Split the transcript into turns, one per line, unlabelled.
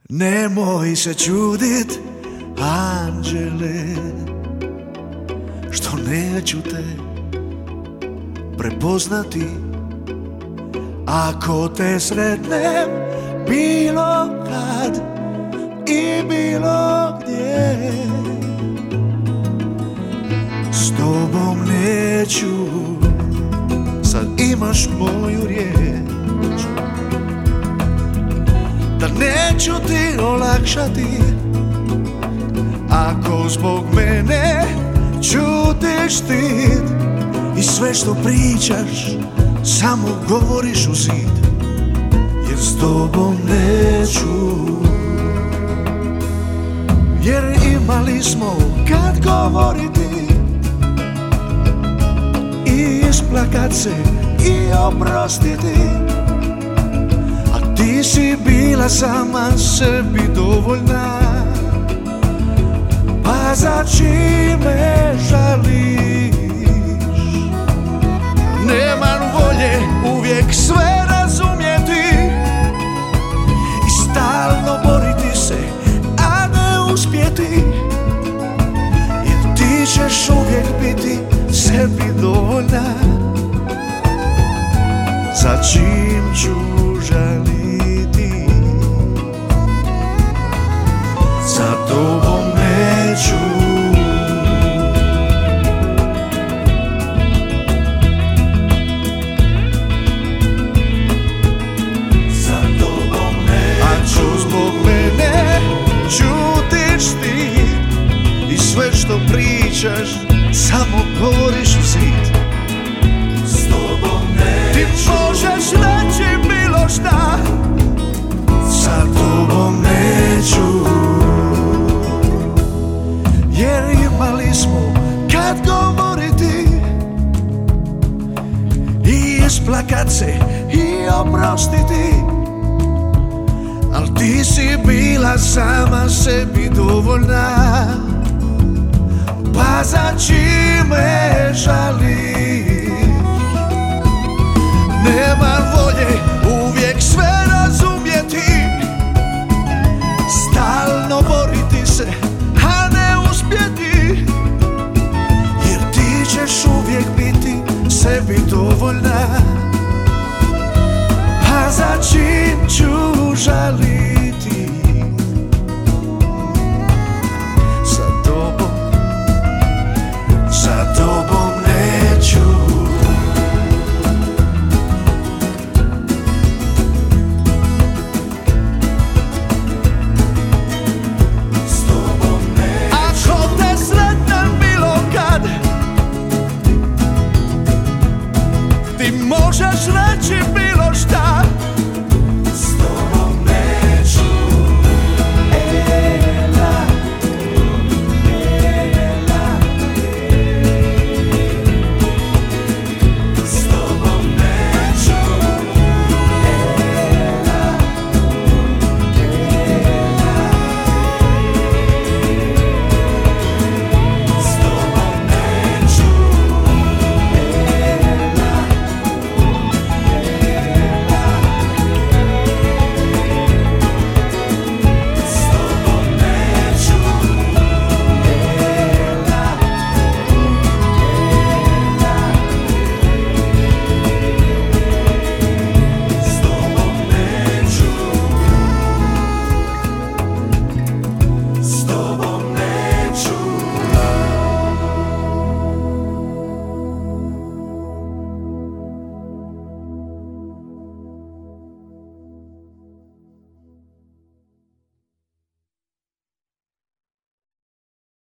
Nemoj se čudit, anđele, što neću te prepoznati. Ako te sretnem bilo kad i bilo gdje, s tobom neću, sad imaš moju riječ, da neću ti olakšati ako zbog mene čutiš stid i sve što pričaš samo govoriš u zid, jer s tobom neću. Jer imali smo kad govoriti i isplakat se i oprostiti, a ti si bila sama sebi dovoljna. Pa za čime žališ? Nemam volje uvijek sve razumjeti i stalno boriti se, a ne uspjeti, jer ti ćeš uvijek biti sebi dovoljna. Za čim ću žaliti? Za tobom neću. Sve što pričaš samo govoriš u zid. S tobom neću. Ti možeš reći bilo šta, sa tobom neću. Jer imali smo kad govoriti i isplakat se i oprostiti, al ti si bila sama sebi dovoljna. Pa za čime žališ? Nema volje